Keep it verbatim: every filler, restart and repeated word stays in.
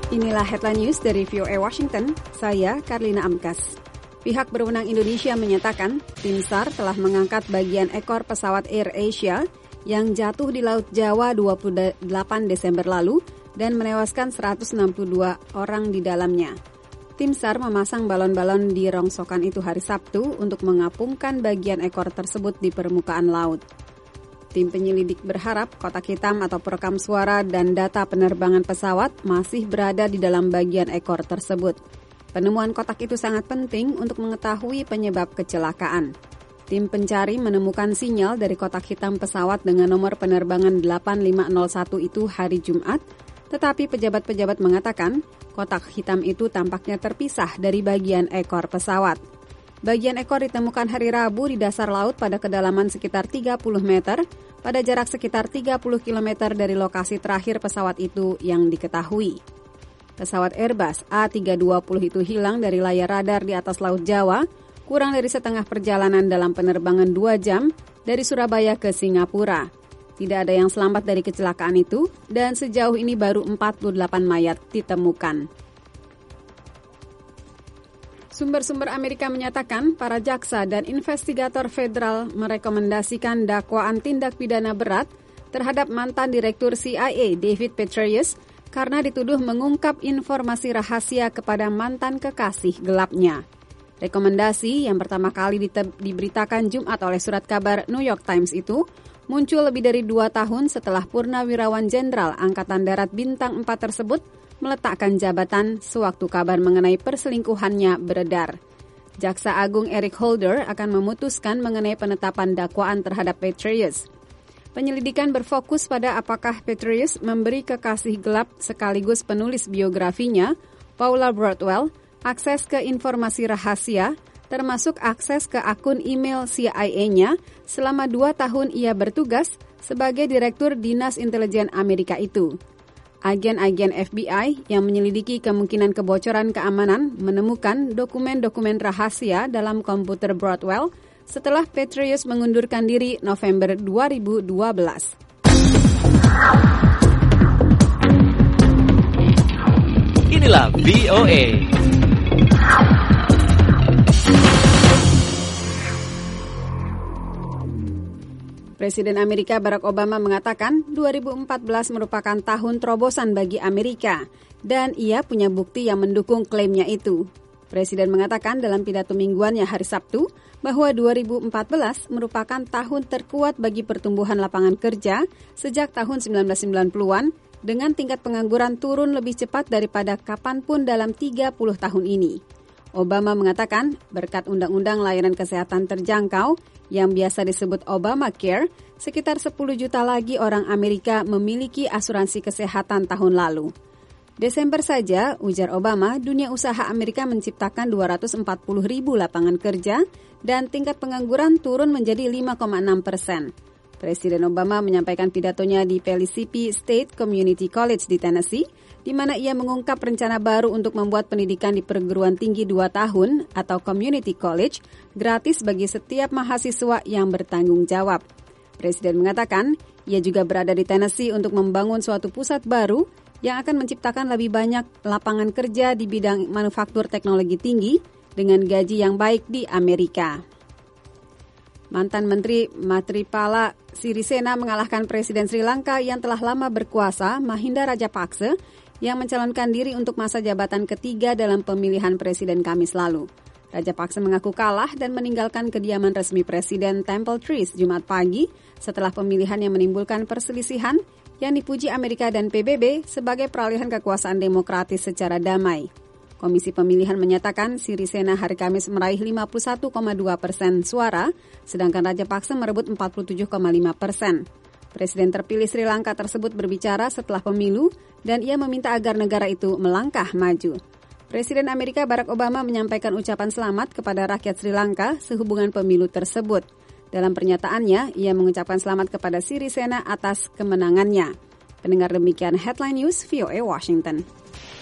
Inilah headline news dari V O A Washington, saya Karlina Amkas. Pihak berwenang Indonesia menyatakan tim S A R telah mengangkat bagian ekor pesawat Air Asia yang jatuh di Laut Jawa dua puluh delapan Desember lalu dan menewaskan seratus enam puluh dua orang di dalamnya. Tim S A R memasang balon-balon di rongsokan itu hari Sabtu untuk mengapungkan bagian ekor tersebut di permukaan laut. Tim penyelidik berharap kotak hitam atau perekam suara dan data penerbangan pesawat masih berada di dalam bagian ekor tersebut. Penemuan kotak itu sangat penting untuk mengetahui penyebab kecelakaan. Tim pencari menemukan sinyal dari kotak hitam pesawat dengan nomor penerbangan delapan lima nol satu itu hari Jumat, tetapi pejabat-pejabat mengatakan kotak hitam itu tampaknya terpisah dari bagian ekor pesawat. Bagian ekor ditemukan hari Rabu di dasar laut pada kedalaman sekitar tiga puluh meter, pada jarak sekitar tiga puluh kilometer dari lokasi terakhir pesawat itu yang diketahui. Pesawat Airbus A tiga dua nol itu hilang dari layar radar di atas Laut Jawa, kurang dari setengah perjalanan dalam penerbangan dua jam dari Surabaya ke Singapura. Tidak ada yang selamat dari kecelakaan itu, dan sejauh ini baru empat puluh delapan mayat ditemukan. Sumber-sumber Amerika menyatakan para jaksa dan investigator federal merekomendasikan dakwaan tindak pidana berat terhadap mantan direktur C I A David Petraeus karena dituduh mengungkap informasi rahasia kepada mantan kekasih gelapnya. Rekomendasi yang pertama kali dite- diberitakan Jumat oleh surat kabar New York Times itu muncul lebih dari dua tahun setelah Purnawirawan Jenderal Angkatan Darat Bintang empat tersebut meletakkan jabatan sewaktu kabar mengenai perselingkuhannya beredar. Jaksa Agung Eric Holder akan memutuskan mengenai penetapan dakwaan terhadap Petraeus. Penyelidikan berfokus pada apakah Petraeus memberi kekasih gelap sekaligus penulis biografinya, Paula Broadwell, akses ke informasi rahasia, termasuk akses ke akun email C I A-nya selama dua tahun ia bertugas sebagai Direktur Dinas Intelijen Amerika itu. Agen-agen F B I yang menyelidiki kemungkinan kebocoran keamanan menemukan dokumen-dokumen rahasia dalam komputer Broadwell setelah Petraeus mengundurkan diri November dua ribu dua belas. Inilah V O A. Presiden Amerika Barack Obama mengatakan dua ribu empat belas merupakan tahun terobosan bagi Amerika dan ia punya bukti yang mendukung klaimnya itu. Presiden mengatakan dalam pidato mingguannya hari Sabtu bahwa dua ribu empat belas merupakan tahun terkuat bagi pertumbuhan lapangan kerja sejak tahun sembilan belas sembilan puluhan dengan tingkat pengangguran turun lebih cepat daripada kapanpun dalam tiga puluh tahun ini. Obama mengatakan berkat undang-undang layanan kesehatan terjangkau yang biasa disebut Obamacare, sekitar sepuluh juta lagi orang Amerika memiliki asuransi kesehatan tahun lalu. Desember saja, ujar Obama, dunia usaha Amerika menciptakan dua ratus empat puluh ribu lapangan kerja dan tingkat pengangguran turun menjadi lima koma enam persen. Presiden Obama menyampaikan pidatonya di Pellissippi State Community College di Tennessee, di mana ia mengungkap rencana baru untuk membuat pendidikan di perguruan tinggi dua tahun atau community college gratis bagi setiap mahasiswa yang bertanggung jawab. Presiden mengatakan, ia juga berada di Tennessee untuk membangun suatu pusat baru yang akan menciptakan lebih banyak lapangan kerja di bidang manufaktur teknologi tinggi dengan gaji yang baik di Amerika. Mantan Menteri Matripala Sirisena mengalahkan Presiden Sri Lanka yang telah lama berkuasa, Mahinda Rajapaksa, yang mencalonkan diri untuk masa jabatan ketiga dalam pemilihan presiden Kamis lalu. Rajapaksa mengaku kalah dan meninggalkan kediaman resmi Presiden Temple Trees Jumat pagi setelah pemilihan yang menimbulkan perselisihan yang dipuji Amerika dan P B B sebagai peralihan kekuasaan demokratis secara damai. Komisi Pemilihan menyatakan Sirisena hari Kamis meraih lima puluh satu koma dua persen suara, sedangkan Rajapaksa merebut empat puluh tujuh koma lima persen. Presiden terpilih Sri Lanka tersebut berbicara setelah pemilu dan ia meminta agar negara itu melangkah maju. Presiden Amerika Barack Obama menyampaikan ucapan selamat kepada rakyat Sri Lanka sehubungan pemilu tersebut. Dalam pernyataannya, ia mengucapkan selamat kepada Sirisena atas kemenangannya. Pendengar demikian Headline News V O A Washington.